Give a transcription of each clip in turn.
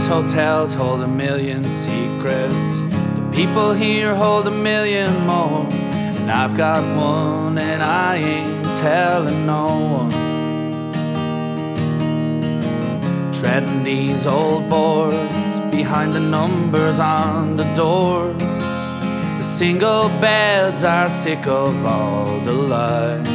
hotels hold a million secrets. The people here hold a million more. And I've got one and I ain't telling no one. Treading these old boards behind the numbers on the doors. The single beds are sick of all the lies.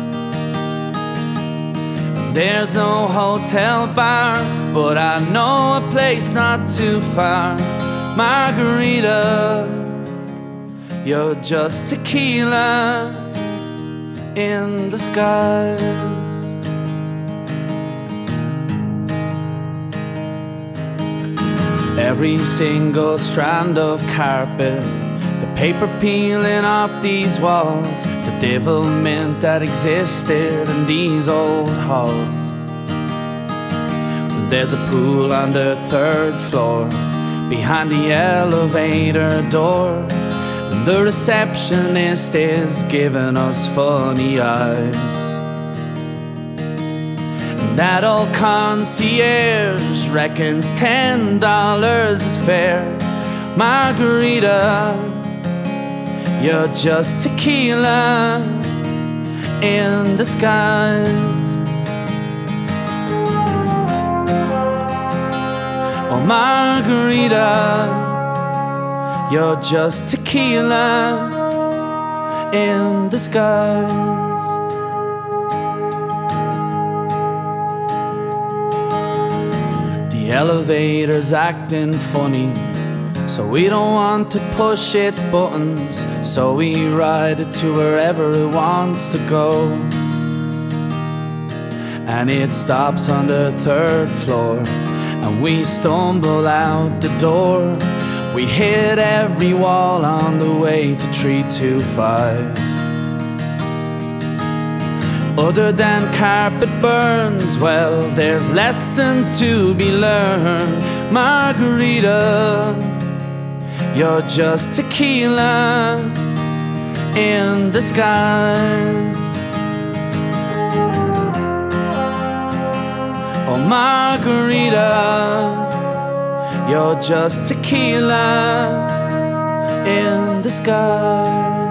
There's no hotel bar, but I know a place not too far. Margarita, you're just tequila in the skies. Every single strand of carpet, the paper peeling off these walls, the devilment that existed in these old halls. There's a pool on the third floor, behind the elevator door, and the receptionist is giving us funny eyes. That old concierge reckons $10 is fair. Margarita, you're just tequila in the skies. Oh, Margarita, you're just tequila in the skies. The elevator's acting funny, so we don't want to push its buttons, so we ride it to wherever it wants to go. And it stops on the third floor, and we stumble out the door. We hit every wall on the way to 325. Other than carpet burns, well, there's lessons to be learned. Margarita, you're just tequila in the skies. Oh, Margarita, you're just tequila in the skies.